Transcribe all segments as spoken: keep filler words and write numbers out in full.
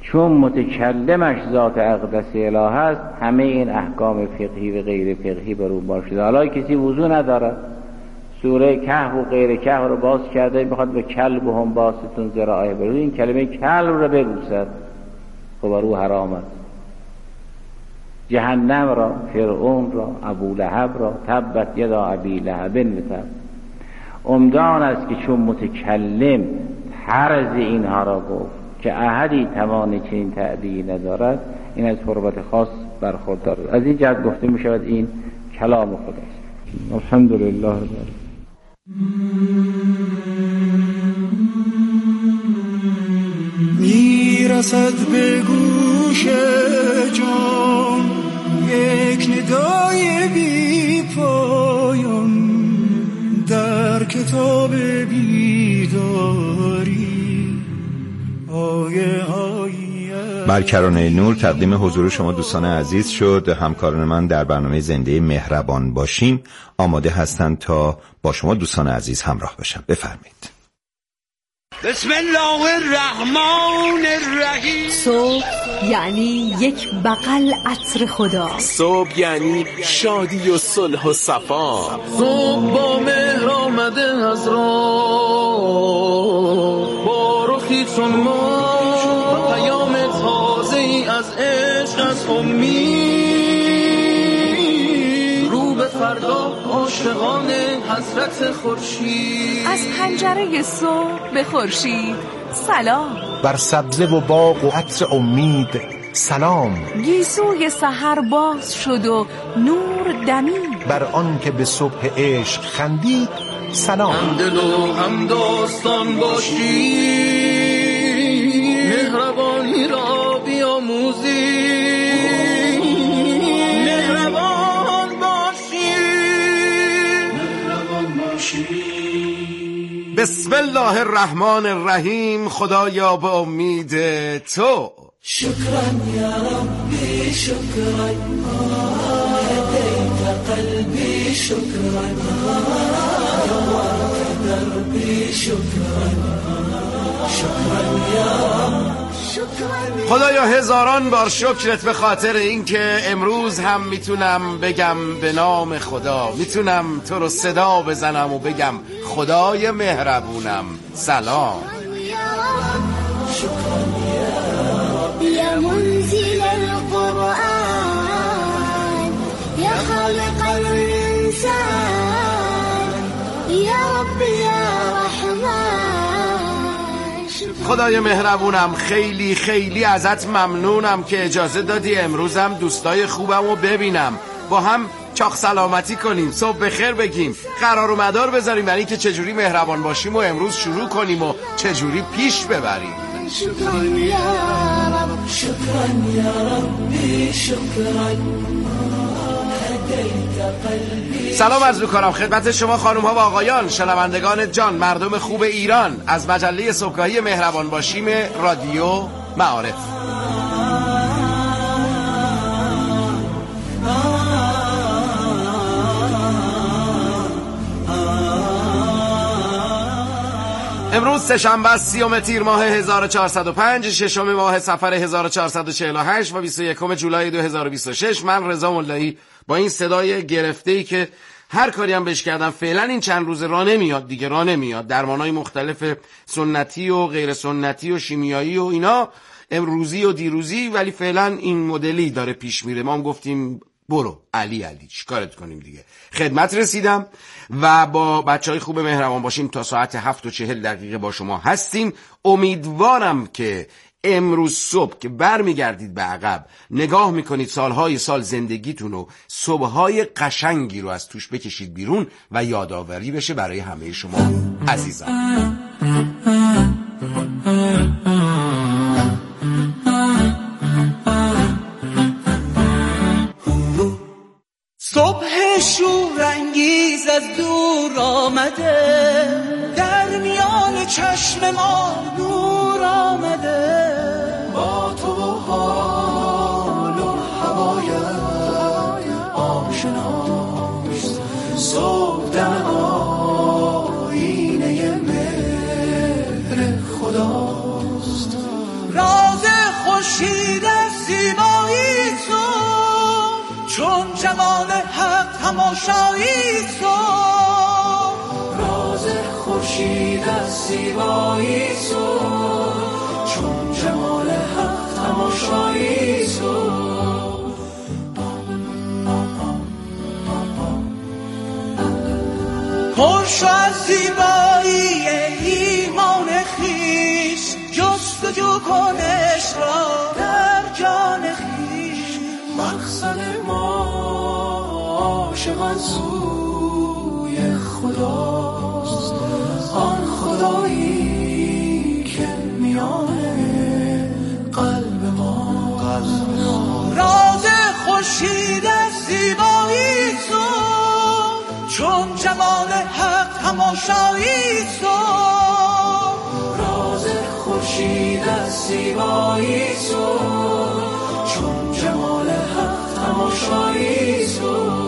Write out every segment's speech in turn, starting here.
چون متکلمش ذات اقدس اله است، همه این احکام فقهی و غیر فقهی بر او باشد. حالا کسی وضو نداره، سوره کهف و غیر کهف رو باز کرده، بخواد به کلب هم باستون ذراعه بر این کلمه کلب رو ببوسد، خب بر او حرام است. جهنم را، فرعون را، ابو لهب را، تبت یدا ابی لهب بتب. عمدان است که چون متکلم طرز اینها را گفت که احدی توان چنین تعبیری ندارد، این از حرمت خاص برخوردار. از این جهت گفته می شود این کلام خداست. الحمدلله. میرسد به گوش جان یک ندای بی پایان در کتاب بیداری آیه آیه. برکرانه نور تقدیم حضور شما دوستان عزیز شد. همکاران من در برنامه زنده مهربان باشیم آماده هستند تا با شما دوستان عزیز همراه بشن. بفرمایید. بسم الله الرحمن الرحیم. صبح یعنی یک بغل عطر خدا. صبح یعنی شادی و صلح و صفا. صبح با مهر آمده از راه، با رخی چون ما پیام تازه ای از عشق، از امید رو به فردا عاشقانه حضرت خورشید. از پنجره صبح به خورشید سلام. بر سبزه و باغ و عطر امید سلام. گیسوی سحر باز شد و نور دمید. بر آن که به صبح عشق خندید سلام. هم دل و هم داستان باشی، مهربانی را بیاموزی. مهربان باشی، مهربان باشی. بسم الله الرحمن الرحیم. خدایا به امید تو. شکران یا ربی شکران، هدیت قلبی شکران، نورت دربی شکران، شکران یا رب. خدایا هزاران بار شکرت به خاطر اینکه امروز هم میتونم بگم به نام خدا، میتونم تو رو صدا بزنم و بگم خدای مهربونم سلام. شکران یا منزل القرآن، یا خالق الانسان، یا رب یا رحمان. خدای مهربونم خیلی خیلی ازت ممنونم که اجازه دادی امروزم دوستای خوبم رو ببینم، با هم چاق سلامتی کنیم، صبح بخیر بگیم، قرار و مدار بذاریم، یعنی که چجوری مهربان باشیم و امروز شروع کنیم و چجوری پیش ببریم. شکران یا رب، شکران یا ربی شکران، هدیت قلبی. سلام عرض می‌کنم خدمت شما خانم ها و آقایان، شنوندگان جان، مردم خوب ایران، از مجله صبحگاهی مهربان باشیم رادیو معارف. امروز سه‌شنبه است، سیوم تیر ماه هزار و چهارصد و پنج، ششم ماه صفر هزار و چهارصد و چهل و هشت و بیست و یکم جولای دو هزار و بیست و شش. من رضا ملایی با این صدای گرفته‌ای که هر کاری هم بهش کردم فعلا این چند روز راه نمیاد دیگه، راه نمیاد. درمانای مختلف سنتی و غیر سنتی و شیمیایی و اینا، امروزی و دیروزی، ولی فعلا این مدلی داره پیش میره. ما هم گفتیم برو علی علی چیکارت کنیم دیگه. خدمت رسیدم و با بچهای خوب مهربان باشیم تا ساعت هفت و چهل دقیقه با شما هستیم. امیدوارم که امروز صبح که برمیگردید به عقب، نگاه میکنید سالهای سال زندگیتون و صبحهای قشنگی رو از توش بکشید بیرون و یادآوری بشه برای همه شما عزیزان. صبح شورانگیز از دور آمده، در میان چشم ما نور آمده، با تو و حال و هوای آشناست. صبح دم آینه مهر خورشید زیبایی تو، چون جمال حق تماشایی تو. راز خورشید زیبایی تو، چون جمال حق تماشایی تو. پرشو از زیبایی ایمان خویش، جستجو کن عشق را در جان خویش. مقصد ما عاشقان سوی خداست، آن خدایی که میان قلب ما. راز خورشید زیبایی تو، چون جمال حق تماشایی تو. راز خورشید زیبایی تو، چون جمال حق تماشایی تو.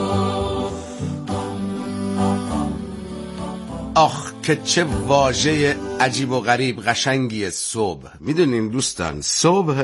آخ که چه واژه عجیب و غریب قشنگی صبح. میدونین دوستان، صبح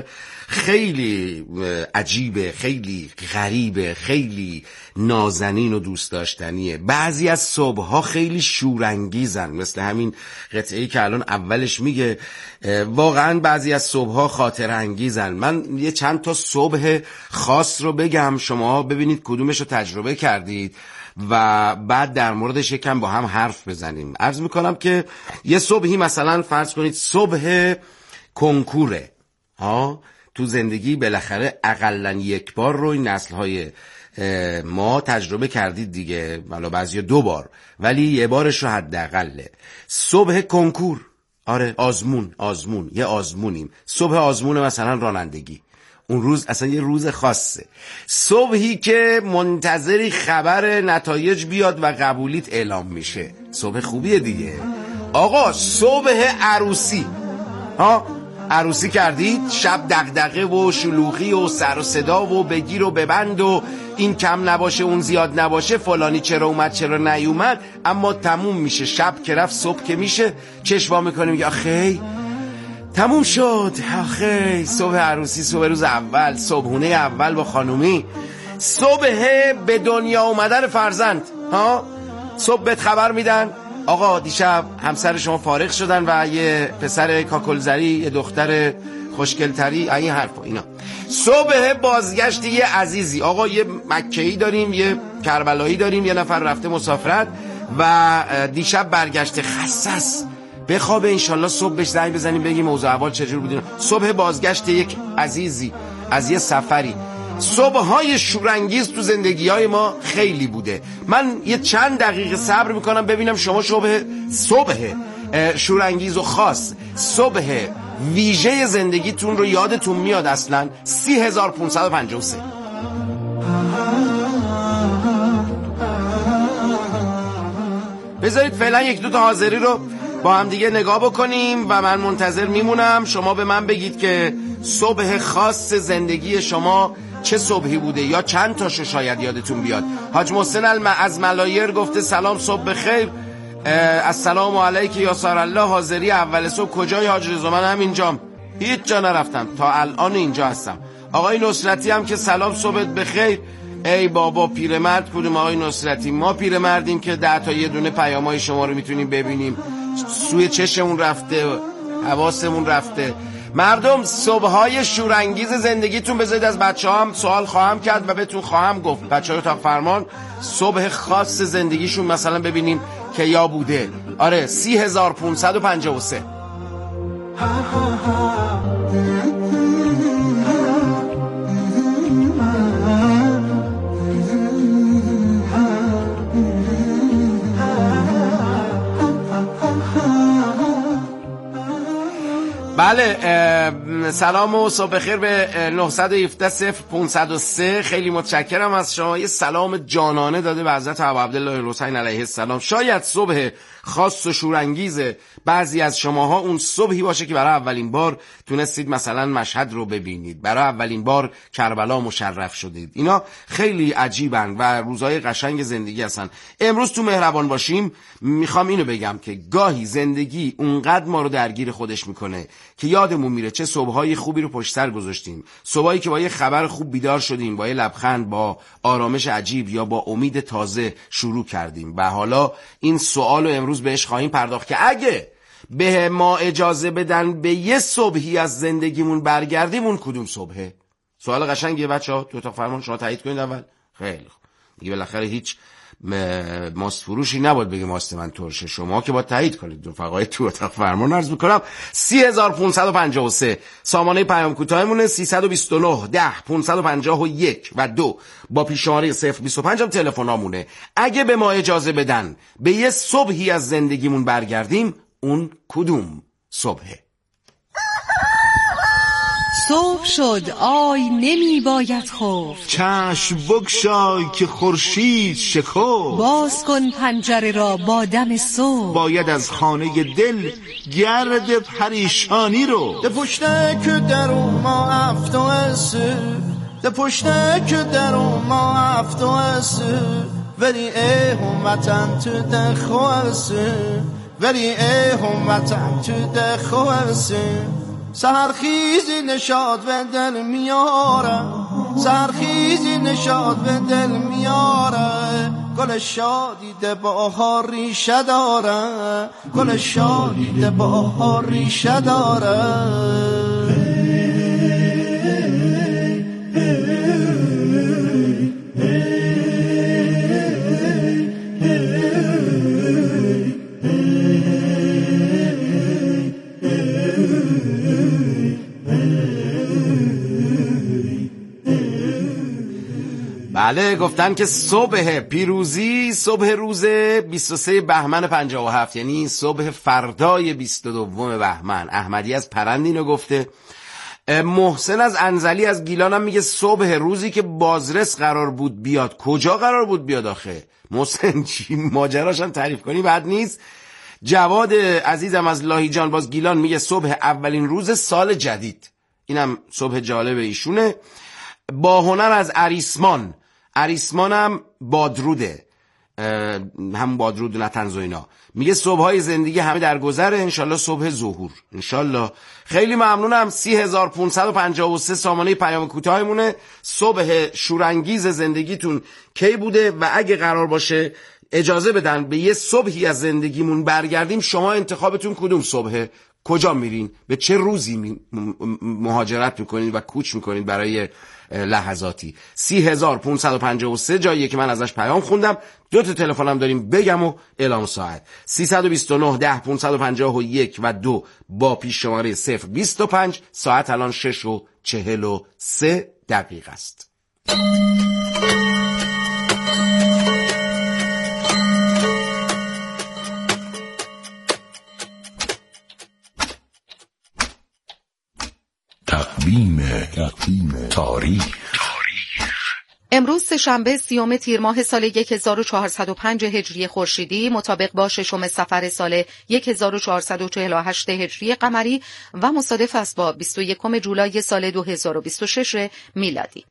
خیلی عجیبه، خیلی غریبه، خیلی نازنین و دوست داشتنیه. بعضی از صبحها خیلی شورانگیزن، مثل همین قطعه‌ای که الان اولش میگه واقعا بعضی از صبحها خاطر انگیزن. من یه چند تا صبح خاص رو بگم، شما ببینید کدومش رو تجربه کردید و بعد در موردش یکم با هم حرف بزنیم. عرض میکنم که یه صبحی مثلا فرض کنید صبح کنکوره ها، تو زندگی بالاخره اقلن یک بار رو این نسل‌های ما تجربه کردید دیگه، والا بعضی دو بار، ولی یه بارش رو حداقله. صبح کنکور، آره آزمون، آزمون یه آزمونیم. صبح آزمون مثلا رانندگی، اون روز اصلا یه روز خاصه. صبحی که منتظری خبر نتایج بیاد و قبولیت اعلام میشه، صبح خوبیه دیگه. آقا صبح عروسی ها، عروسی کردید، شب دغدغه و شلوغی و سر و صدا و بگیر و ببند و این کم نباشه اون زیاد نباشه، فلانی چرا اومد چرا نیومد، اما تموم میشه. شب که رفت صبح که میشه چشوا میکنیم میگه آخی تموم شد، آخی صبح عروسی، صبح روز اول، صبحونه اول با خانومی، صبح به دنیا اومدن فرزند ها. صبح بهت خبر میدن آقا دیشب همسر شما فارغ شدن و یه پسر کاکلزری، یه دختر خوشگلتری، این حرفا اینا. صبح بازگشت یه عزیزی، آقا یه مکه‌ای داریم، یه کربلایی داریم، یه نفر رفته مسافرت و دیشب برگشته خصص بخوابه، انشالله صبح بهش زنگ بزنیم بگیم اوضاع احوال چجور بودین. صبح بازگشت یک عزیزی از یه سفری. صبح‌های شورانگیز تو زندگی‌های ما خیلی بوده. من یه چند دقیقه صبر میکنم ببینم شما صبح صبح شورانگیز و خاص، صبح ویژه زندگیتون رو یادتون میاد اصلا؟ سی هزار پونصد و پنجاه و سه. بذارید فعلا یک دو تا حاضری رو با هم دیگه نگاه بکنیم و من منتظر میمونم شما به من بگید که صبح خاص زندگی شما چه صبحی بوده، یا چند تاشو شاید یادتون بیاد. حاج محسن از ملایر گفته سلام صبح بخیر، السلام علیک یا سار الله، حاضری اول صبح کجای حاج رضا؟ من هم اینجام، هیچ جا نرفتم تا الان اینجا هستم. آقای نصرتی هم که سلام صبحت بخیر. ای بابا پیرمرد کدوم آقای نصرتی؟ ما پیرمردیم که ده تا یه دونه پیامای شما رو میتونیم ببینیم، سوی چشمون رفته، حواسمون رفته. مردم صبحهای شورانگیز زندگیتون بذارید از بچه ها هم سوال خواهم کرد و بهتون خواهم گفت. بچه های اتاق فرمان صبح خاص زندگیشون مثلا ببینیم که یا بوده. آره سی هزار پونصد و پنجاه و سه. بله سلام و صبح خیر به نه یک هفت صفر پانصد و سه. خیلی متشکرم از شما، یه سلام جانانه داده به حضرت ابو عبدالله الحسین علیه السلام. شاید صبح خاص و شورانگیز بعضی از شماها اون صبحی باشه که برای اولین بار تونستید مثلا مشهد رو ببینید، برای اولین بار کربلا مشرف شدید. اینا خیلی عجیبن و روزهای قشنگ زندگی هستن. امروز تو مهربان باشیم میخوام اینو بگم که گاهی زندگی اونقدر ما رو درگیر خودش میکنه که یادمون میره چه صبحهای خوبی رو پشت سر گذاشتیم، صبحایی که با یه خبر خوب بیدار شدیم، با یه لبخند، با آرامش عجیب یا با امید تازه شروع کردیم. و حالا این سوالو امروز بهش خواهیم پرداخت که اگه به ما اجازه بدن به یه صبحی از زندگیمون برگردیم، اون کدوم صبحه؟ سوال قشنگیه بچه‌ها. تو اتاق فرمان شما تایید کنید اول. خیلی خوب. دیگه بالاخره هیچ ماست فروشی نباید بگه ماست من ترشه، شما که باید تایید کنید. رفقای تو اتاق فرمان عرض میکنم سی هزار و پانصد و پنجاه و سه سامانه پیام کوتاهمونه، سیصد و بیست و نه ده پانصد و پنجاه و یک و دو با پیش‌شماره صفر بیست و پنج هم تلفنامونه. اگه به ما اجازه بدن به یه صبحی از زندگیمون برگردیم، اون کدوم صبحه؟ صبح شد آی نمی باید خفت، چشم بگشای که خورشید شکفت. باز کن پنجره را با دم صبح، باید از خانه دل گرد پریشانی رو. ده پشته که در ما افت و اسه، ده پشته که در ما افت و اسه، ولی ای همتن تو ده خواسه، ولی ای همتن تو ده خواسه. سحرخیزی نشاد به دل میاره، سحرخیزی نشاد به دل میاره، گل شادی ده بهار ریشه داره، گل شادی ده بهار ریشه داره. بله، گفتن که صبح پیروزی، صبح روز بیست و سه بهمن پنجاه و هفت، یعنی صبح فردای بیست و دو بهمن. احمدی از پرند اینو گفته. محسن از انزلی از گیلان هم میگه صبح روزی که بازرس قرار بود بیاد. کجا قرار بود بیاد آخه؟ محسن چی ماجراش هم تعریف کنی بعد نیست. جواد عزیزم از لاهیجان باز گیلان میگه صبح اولین روز سال جدید. اینم صبح جالب ایشونه. با هنر از اریسمان، اریسمان هم بادروده، هم بادرود نتنز و اینا، میگه صبحهای زندگی همه در گذره، انشالله صبح ظهور انشالله. خیلی ممنونم. سی هزار و پانصد و پنجاه و سه سامانه پیام کوتاهمونه. صبح شورانگیز زندگیتون کی بوده و اگه قرار باشه اجازه بدن به یه صبحی از زندگیمون برگردیم، شما انتخابتون کدوم صبحه؟ کجا میرین؟ به چه روزی مهاجرت میکنین و کوچ میکنین برای لحظاتی؟ سی هزار و پانصد و پنجاه و سه جاییه که من ازش پیام خوندم. دو تا تلفنم داریم بگم و اعلام ساعت. سیصد و بیست و نه ده پانصد و پنجاه و یک و دو با پیش شماره صفر بیست و پنج. ساعت الان شش و چهل و سه دقیقه است. تقویم تاریخ. امروز سه‌شنبه سیوم تیر ماه سال هزار و چهارصد و پنج هجری خورشیدی مطابق با ششم صفر سال هزار و چهارصد و چهل و هشت هجری قمری و مصادف است با بیست و یکم جولای سال دو هزار و بیست و شش میلادی.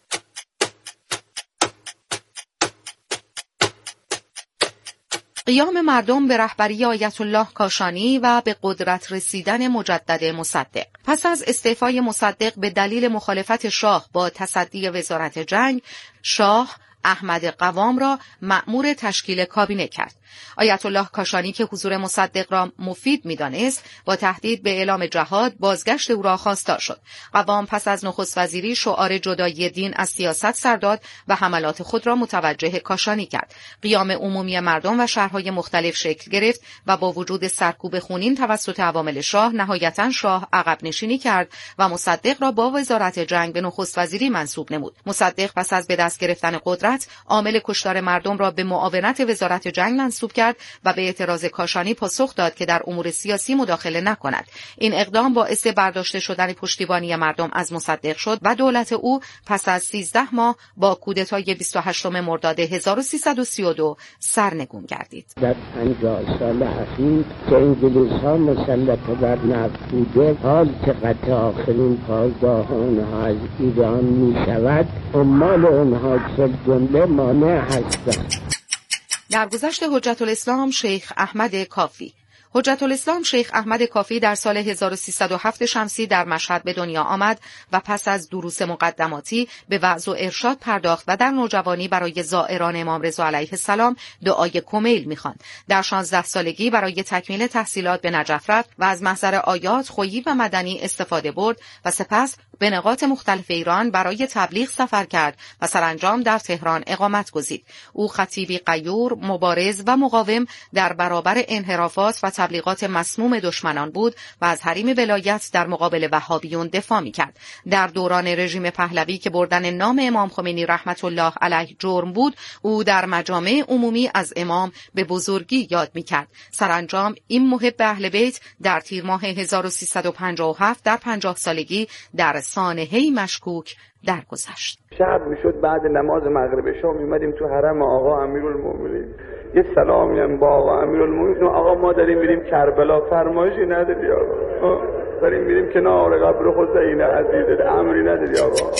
قیام مردم به رهبری آیت الله کاشانی و به قدرت رسیدن مجدد مصدق. پس از استعفای مصدق به دلیل مخالفت شاه با تصدی وزارت جنگ، شاه احمد قوام را مأمور تشکیل کابینه کرد. آیت الله کاشانی که حضور مصدق را مفید می‌دانست، با تهدید به اعلام جهاد بازگشت او را خواستار شد. قوام پس از نخست وزیری شعار جدایی دین از سیاست سر داد و حملات خود را متوجه کاشانی کرد. قیام عمومی مردم و شهرهای مختلف شکل گرفت و با وجود سرکوب خونین توسط عوامل شاه، نهایتاً شاه عقب نشینی کرد و مصدق را با وزارت جنگ به نخست وزیری منصوب نمود. مصدق پس از به دست گرفتن قدرت، عامل کشتار مردم را به معاونت وزارت جنگ منصوب منسوب کرد و به اعتراض کاشانی پاسخ داد که در امور سیاسی مداخله نکند. این اقدام باعث برداشته شدن پشتیبانی مردم از مصدق شد و دولت او پس از سیزده ماه با کودتای بیست و هشتم مرداد هزار و سیصد و سی و دو سرنگون گردید. در پنجاه سال اخیر که انگلیس ها مسلط بر نفت بوده، حال که قطع آخرین پایگاه آنها از ایران می شود، عمال آنها که جمله مانع هستند. در گذشت حجت الاسلام شیخ احمد کافی حجت الاسلام شیخ احمد کافی در سال هزار و سیصد و هفت شمسی در مشهد به دنیا آمد و پس از دروس مقدماتی به وعظ و ارشاد پرداخت و در نوجوانی برای زائران امام رضا علیه السلام دعای کمیل می‌خواند. در شانزده سالگی برای تکمیل تحصیلات به نجف رفت و از محضر آیات خویی و مدنی استفاده برد و سپس به نقاط مختلف ایران برای تبلیغ سفر کرد و سرانجام در تهران اقامت گزید. او خطیبی غیور، مبارز و مقاوم در برابر انحرافات و تبلیغات مسموم دشمنان بود و از حریم ولایت در مقابل وهابیون دفاع می‌کرد. در دوران رژیم پهلوی که بردن نام امام خمینی رحمت الله علیه جرم بود، او در مجامع عمومی از امام به بزرگی یاد می‌کرد. سرانجام این محب اهل بیت در تیر ماه هزار و سیصد و پنجاه و هفت در پنجاه سالگی در سانحه‌ای مشکوک درگذشت. شب میشد بعد نماز مغرب شام میمدیم تو حرم آقا امیرالمومنین، یه سلامی هم با آقا امیرالمومنین. آقا ما داریم میریم کربلا، فرمایشی نداری آقا؟ داریم میریم کنار قبر حسین عزیز، امری نداری آقا؟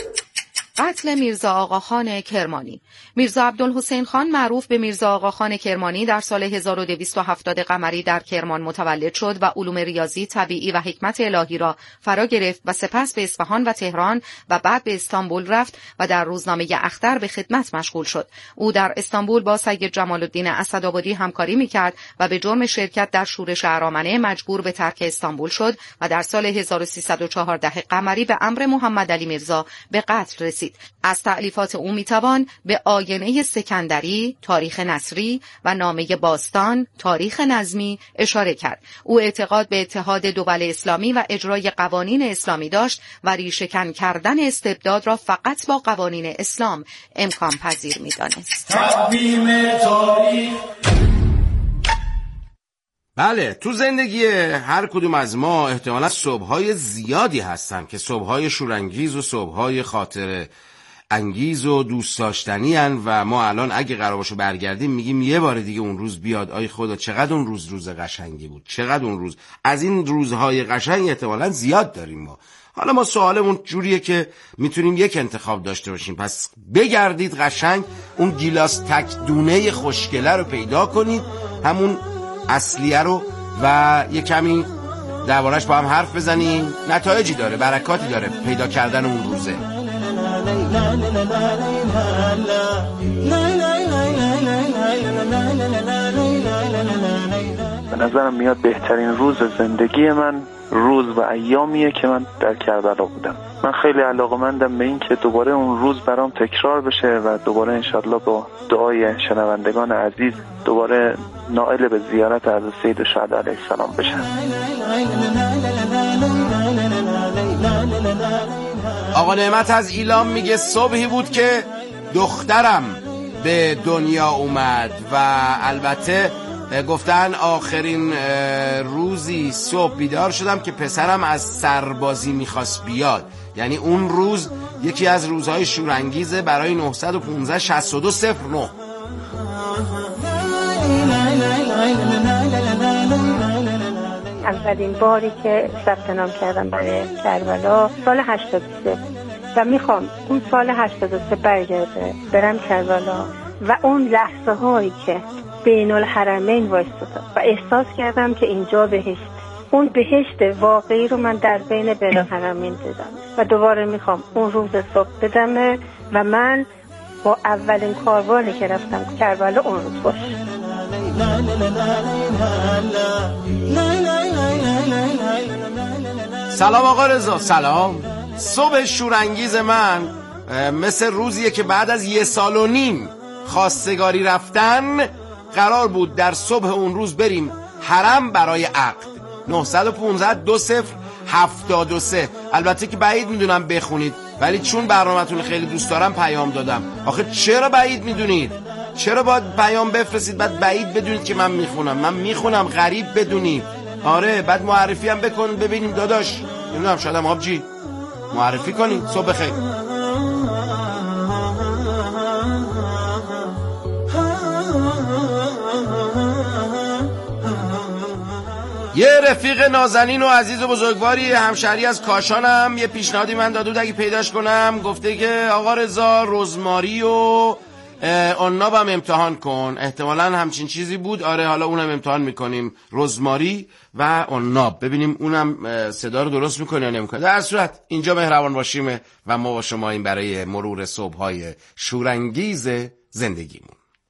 قتل میرزا آقاخان کرمانی. میرزا عبدالحسین خان معروف به میرزا آقاخان کرمانی در سال هزار و دویست و هفتاد قمری در کرمان متولد شد و علوم ریاضی، طبیعی و حکمت الهی را فرا گرفت و سپس به اصفهان و تهران و بعد به استانبول رفت و در روزنامه اختر به خدمت مشغول شد. او در استانبول با سید جمال الدین اسدآبادی همکاری می‌کرد و به جرم شرکت در شورش ارامنه مجبور به ترک استانبول شد و در سال هزار و سیصد و چهارده قمری به امر محمد علی میرزا به قتل رسید. از تألیفات او میتوان به آینه سکندری، تاریخ نصری و نامه باستان، تاریخ نظمی اشاره کرد. او اعتقاد به اتحاد دول اسلامی و اجرای قوانین اسلامی داشت و ریشه‌کن کردن استبداد را فقط با قوانین اسلام امکان پذیر میدانست. بله، تو زندگی هر کدوم از ما احتمالا صبح‌های زیادی هستن که صبح‌های شورانگیز و صبح‌های خاطره انگیز و دوست داشتنی هن و ما الان اگه قرار باشه برگردیم میگیم یه بار دیگه اون روز بیاد. آی خدا چقدر اون روز روز قشنگی بود، چقدر اون روز. از این روزهای قشنگ احتمالاً زیاد داریم ما. حالا ما سوالمون جوریه که میتونیم یک انتخاب داشته باشیم، پس بگردید قشنگ اون گیلاس تک دونه خوشگله رو پیدا کنید، همون اصلیه رو، و یه کمی دربارش با هم حرف بزنیم. نتایجی داره، برکاتی داره پیدا کردن اون روزه. به نظرم میاد بهترین روز زندگی من روز و ایامیه که من در کربلا بودم. من خیلی علاقه‌مندم به این که دوباره اون روز برام تکرار بشه و دوباره انشالله با دعای شنوندگان عزیز دوباره نائل به زیارت حضرت سید الشهدا علیه السلام بشن. آقا نعمت از ایلام میگه صبحی بود که دخترم به دنیا اومد و البته گفتن آخرین روزی صبح بیدار شدم که پسرم از سربازی میخواست بیاد. یعنی اون روز یکی از روزهای شورانگیزه برای نهصد و پانزده شصت و دو صفر نه. اولین باری که ثبت نام کردم برای کربلا سال هشتاد و سه و میخوام اون سال هشتاد و سه برگرده برم کربلا و اون لحظه هایی که بین الحرمین وایستادم و احساس کردم که اینجا بهشت، اون بهشت واقعی رو من در بین بین الحرمین دیدم و دوباره میخوام اون روز صبح بدمه و من با اولین کاروانی که رفتم کربلا اون روز باشه. سلام آقا رضا. سلام. صبح شورانگیز من مثل روزیه که بعد از یه سال و نیم خواستگاری رفتن قرار بود در صبح اون روز بریم حرم برای عقد. نهصد و پانزده دو صفر هفتاد و سه. البته که بعید میدونم بخونید، ولی چون برنامه‌تون خیلی دوست دارم پیام دادم. آخه چرا بعید میدونید؟ چرا باید پیام بفرستید بعد بعید بدونید که من میخونم؟ من میخونم، غریب بدونید. آره، بعد معرفی هم بکن ببینیم داداش، نمیدونم شاید هم آبجی معرفی کنید. صبح بخیر. یه رفیق نازنین و عزیز و بزرگواری همشهری از کاشانم یه پیشنهادی من داده بود اگه پیداش کنم. گفته که آقا رضا رزماری و عناب هم امتحان کن. احتمالاً همچین چیزی بود. آره، حالا اونم امتحان میکنیم، رزماری و عناب، ببینیم اونم صدا رو درست میکنه یا نمیکنه. در صورت اینجا مهربان باشیم و ما با شما این برای مرور صبح‌های شورانگیز زندگیمون.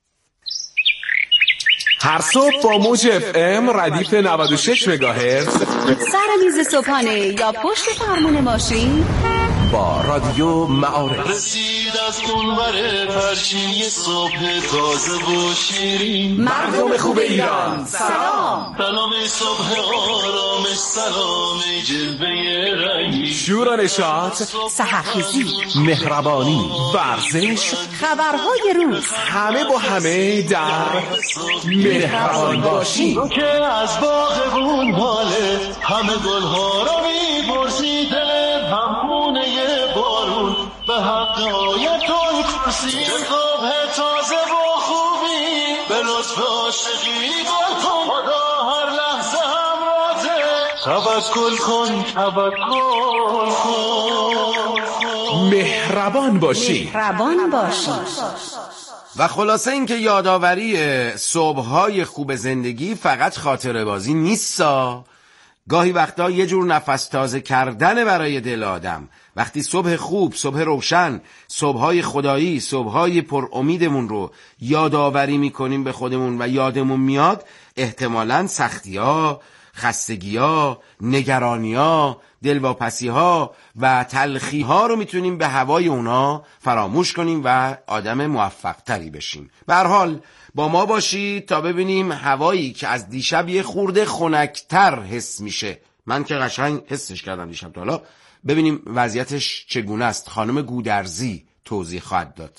هر صبح با موج اف ام ردیف نود و شش مگاهرتز سر میز صبحانه یا پشت فرمون ماشین با رادیو معارف. رسید از اونور پرچین صبح تازه و شیرین، مردم خوب ایران سلام. سلام صبح آرامش، سلام جلوه رنگی، شور و نشاط، سحرخیزی، مهربانی، ورزش، خبرهای روز، همه با همه در مهربان باشیم. که از باغبون باله همه گلها رو می‌برزی، دل همخونه بارون به حق آیتون کرسی، خواب تازه و خوبی به لطف عاشقی گل کن، خدا هر لحظه همراهه، توکل کن توکل کن، مهربان باشی مهربان باشی. و خلاصه این که یادآوری صبح‌های خوب زندگی فقط خاطره بازی نیستا، گاهی وقتا یه جور نفس تازه کردن برای دل آدم. وقتی صبح خوب، صبح روشن، صبح‌های خدایی، صبح‌های پر امیدمون رو یادآوری میکنیم به خودمون و یادمون میاد، احتمالاً سختی‌ها، خستگی‌ها، نگرانی‌ها، دلواپسی‌ها و تلخی‌ها رو میتونیم به هوای اونا فراموش کنیم و آدم موفق‌تری بشیم. به هر حال با ما باشید تا ببینیم هوایی که از دیشب یه خورده خنک‌تر حس میشه. من که قشنگ حسش کردم دیشب، تا حالا ببینیم وضعیتش چگونه است. خانم گودرزی توضیح خواهد داد.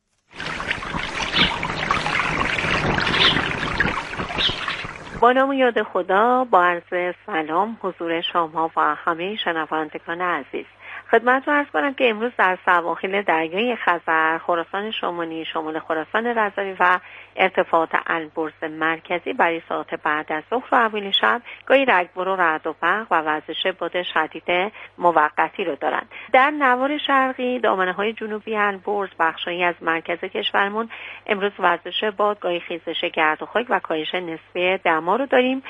با نام و یاد خدا، با عرض سلام حضور شما و همه شنوندگان عزیز. خدمت رو عرض کنم که امروز در سواحل دریای خزر، خراسان شمالی، شمال خراسان رضوی و ارتفاعات البرز مرکزی برای ساعت بعد از ظهر و اول شب گاهی رگبار و رعد و برق و وزش باد شدید موقتی رو دارند. در نوار شرقی، دامنه‌های جنوبی البرز، بخشایی از مرکز کشورمون امروز وزش باد، گاهی خیزش گرد و خاک و کاهش نسبی دما رو داریم.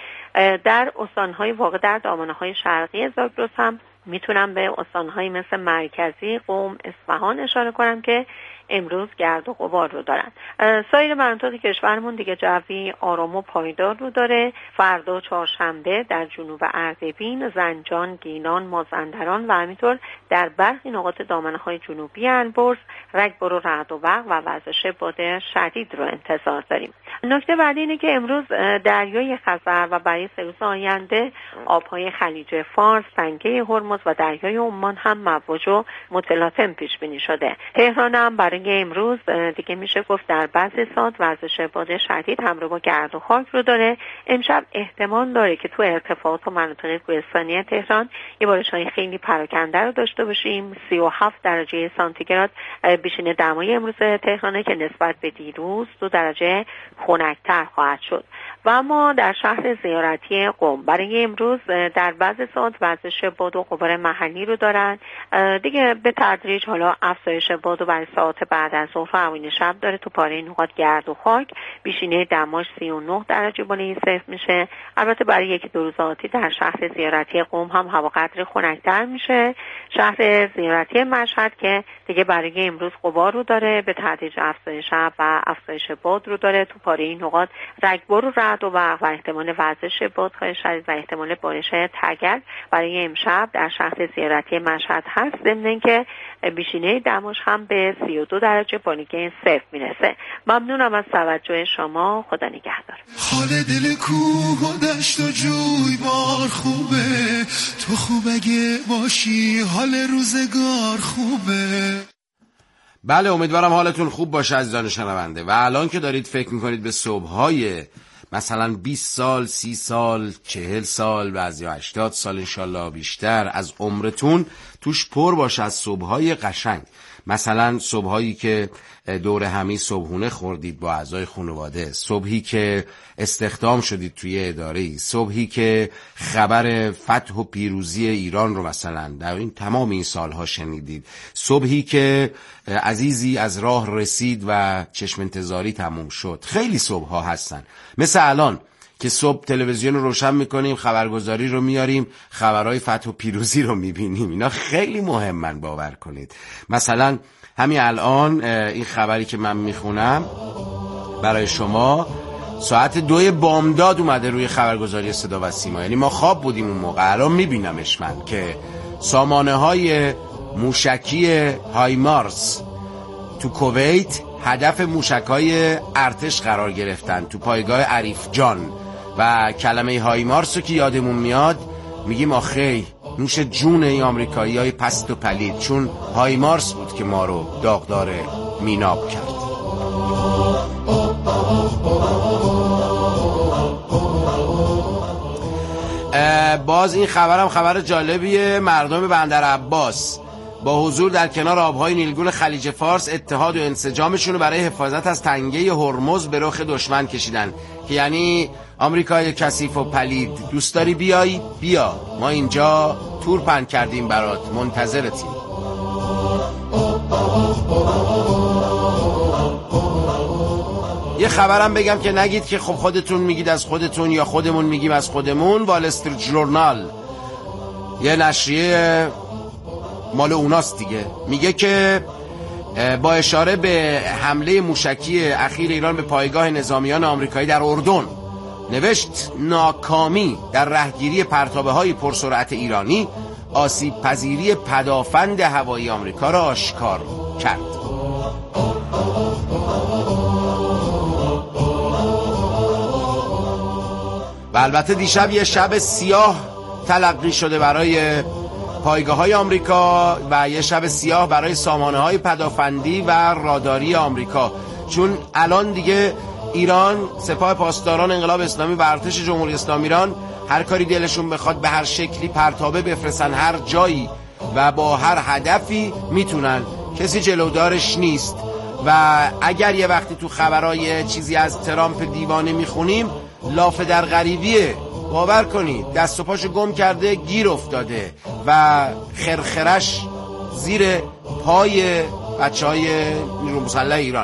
در استان‌های واقع در دامنه‌های شرقی زاگرس هم میتونم به استان‌های مثل مرکزی، قم، اصفهان اشاره کنم که امروز گرد و غبار رو دارن. سایر مناطق کشورمون دیگه جوی آرام و پایدار رو داره. فردا چهارشنبه در جنوب اردبیل، زنجان، گیلان، مازندران و همینطور در برخی نقاط دامنه‌های جنوبی البرز رگبار و رعد و برق و وزش باد شدید رو انتظار داریم. نکته بعدی اینه که امروز دریای خزر و برای سه روز آینده آبهای خلیج فارس، تنگه هرمز و دریای عمان هم مواج و متلاطم پیش بینی شده. تهران هم برای امروز دیگه میشه گفت در بعضی ساعات وزش باد شدید همراه با گرد و خاک رو داره. امشب احتمال داره که تو ارتفاعات و مناطق کوهستانی تهران یه بارش‌های خیلی پراکنده رو داشته باشیم. سی و هفت درجه سانتیگراد بیشینه دمای امروز تهرانه که نسبت به دیروز دو درجه خنک‌تر خواهد شد. و اما در شهر زیارتی قم برای امروز در بعضی ساعات وزش باد و غبار محلی رو دارن. دیگه به تدریج حالا افزایش باد و برای ساعت بعد از ظهر و اوایل شب داره. تو پاره نقاط گرد و خاک، بیشینه دماش سی و نه درجه بالای صفر میشه. البته برای یکی دو روز آتی در شهر زیارتی قم هم هوا قدری خنک‌تر میشه. شهر زیارتی مشهد که دیگه برای امروز غبار رو داره، به تدریج افزایش شب و افزایش باد رو داره. تو پاره نقاط رگبار و رعد و برق و احتمال وزش بادهای شدید و احتمال بارش تگل برای امشب در شهر زیارتی مشهد هست. ضمن اینکه بیشینه دماش هم به سی و دو درجه بالای صفر میرسه. ممنونم از توجه شما. خدا نگهدار. حال دل کوه و دشت و جوی بار خوبه، تو خوب اگه باشی حال روزگار خوبه. بله، امیدوارم حالتون خوب باشه عزیزان شنونده. و الان که دارید فکر میکنید به صبح‌های مثلا بیست سال، سی سال، چهل سال، بعضی هشتاد سال انشالله بیشتر از عمرتون توش پر باشه از صبح‌های قشنگ، مثلا صبحایی که دور همی صبحونه خوردید با اعضای خانواده، صبحی که استخدام شدید توی اداره‌ای، صبحی که خبر فتح و پیروزی ایران رو مثلا در این تمام این سالها شنیدید، صبحی که عزیزی از راه رسید و چشم انتظاری تموم شد. خیلی صبح‌ها هستن، مثل الان که صبح تلویزیون رو روشن میکنیم، خبرگزاری رو میاریم، خبرهای فتح و پیروزی رو میبینیم. اینا خیلی مهمن، باور کنید. مثلا همین الان این خبری که من میخونم برای شما ساعت دوی بامداد اومده روی خبرگزاری صدا و سیما، یعنی ما خواب بودیم اون موقع. الان میبینمش من که سامانه های موشکی هایمارس تو کویت هدف موشک‌های ارتش قرار گرفتن تو پایگاه عریف جان. و کلمه هایمارس رو که یادمون میاد میگیم آخی نوش جون این آمریکایی های پست و پلید، چون هایمارس بود که ما رو داغدار میناب کرد. باز این خبرم خبر جالبیه. مردم بندر عباس با حضور در کنار آبهای نیلگون خلیج فارس اتحاد و انسجامشون رو برای حفاظت از تنگه هرمز به رخ دشمن کشیدن، که یعنی آمریکای کثیف و پلید، دوست داری بیایی؟ بیا، ما اینجا تور پهن کردیم برات، منتظرتیم. یه خبرم بگم که نگید که خب خودتون میگید از خودتون یا خودمون میگیم از خودمون. وال استریت ژورنال، یه نشریه مال اوناست دیگه، میگه که با اشاره به حمله موشکی اخیر ایران به پایگاه نظامیان آمریکایی در اردن نوشت ناکامی در رهگیری پرتابه های پرسرعت ایرانی آسیب پذیری پدافند هوایی آمریکا را آشکار کرد. و البته دیشب یه شب سیاه تلقی شده برای پایگاه های آمریکا و یه شب سیاه برای سامانه های پدافندی و راداری آمریکا، چون الان دیگه ایران، سپاه پاسداران انقلاب اسلامی و ارتش جمهوری اسلامی ایران هر کاری دلشون بخواد به هر شکلی پرتابه بفرستن هر جایی و با هر هدفی میتونن، کسی جلودارش نیست. و اگر یه وقتی تو خبرای چیزی از ترامپ دیوانه میخونیم، لاف در غریبیه، باور کنید دست و پاشو گم کرده، گیر افتاده و خرخرش زیر پای بچه های نیرو مسلح ایران.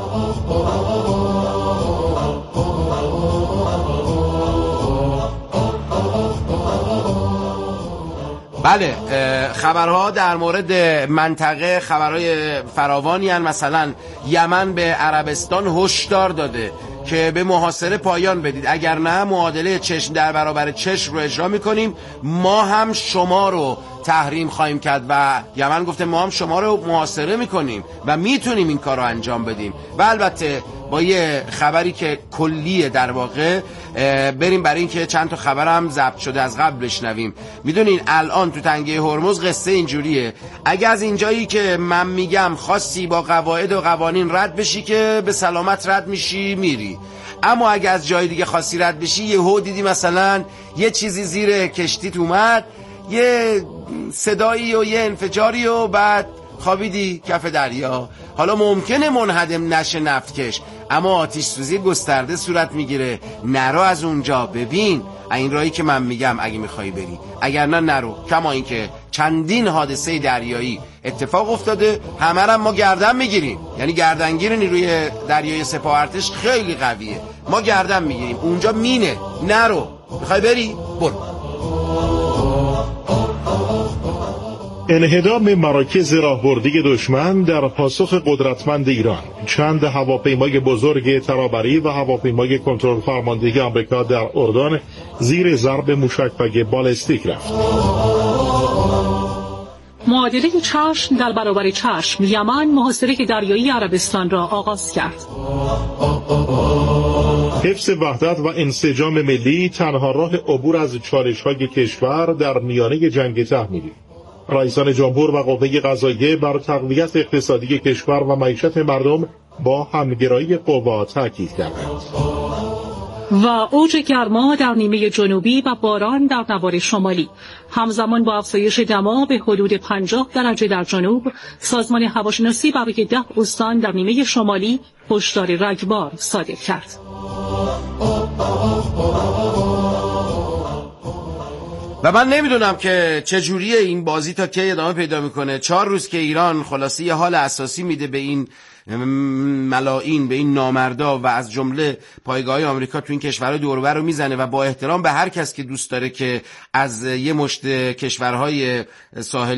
بله، خبرها در مورد منطقه خبرهای فراوانی هستند. مثلا یمن به عربستان هشدار داده که به محاصره پایان بدید، اگر نه معادله چشم در برابر چشم رو اجرا میکنیم، ما هم شما رو تحریم خواهیم کرد. و یمن گفته ما هم شما رو محاصره میکنیم و میتونیم این کار رو انجام بدیم. و البته با یه خبری که کلیه در واقع بریم برای این که چند تا خبرم ضبط شده از قبل بشنویم. میدونین الان تو تنگه هرمز قصه اینجوریه، اگه از اینجایی که من میگم خاصی با قواعد و قوانین رد بشی که به سلامت رد میشی میری، اما اگه از جای دیگه خاصی رد بشی یهو دیدی مثلا یه چیزی زیر کشتیت اومد، یه صدایی و یه انفجاری و بعد خوابیدی کف دریا. حالا ممکنه منهدم نشه نفتکش، اما آتش سوزی گسترده صورت میگیره. نرو از اونجا، ببین این راهی که من میگم اگه میخوای بری، اگر نه نرو. کما اینکه چندین حادثه دریایی اتفاق افتاده، همه را ما گردن میگیریم، یعنی گردنگیر نیروی دریایی سپاه ارتش خیلی قویه، ما گردن میگیریم. اونجا مینه، نرو. میخوای بری؟ برو. انهدام مراکز راهبردی دشمن در پاسخ قدرتمند ایران. چند هواپیمای بزرگ ترابری و هواپیمای کنترل فرماندهی آمریکا در اردن زیر ضرب موشک‌های بالستیک رفت. معادله چشم در برابر چشم، یمن محاصره دریایی عربستان را آغاز کرد. حفظ وحدت و انسجام ملی تنها راه عبور از چالش‌های کشور در میانه جنگ تحمیلی. رئیسان جمهور و قوه قضاییه بر تقویت اقتصادی کشور و معیشت مردم با همگرایی قوا تاکید کردند. و اوج گرما در نیمه جنوبی و باران در نوار شمالی همزمان با افزایش دما به حدود پنجاه درجه در جنوب، سازمان هواشناسی برای ده استان در نیمه شمالی هشدار رگبار صادر کرد. و من نمیدونم که چجوریه این بازی تا کی ادامه پیدا میکنه. چهار روز که ایران خلاصه یه حال اساسی میده به این ملاعین، به این نامردا و از جمله پایگاه‌های آمریکا تو این کشورهای دور و بر رو میزنه و با احترام به هر کس که دوست داره که از یه مشت کشورهای ساحلی